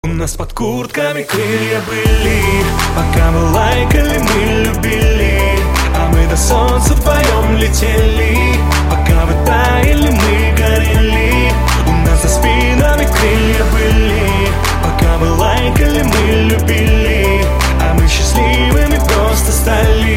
У нас под куртками крылья были, пока мы лайкали, мы любили. А мы до солнца вдвоем летели, пока вы таяли, мы горели. У нас за спинами крылья были, пока мы лайкали, мы любили. А мы счастливыми просто стали.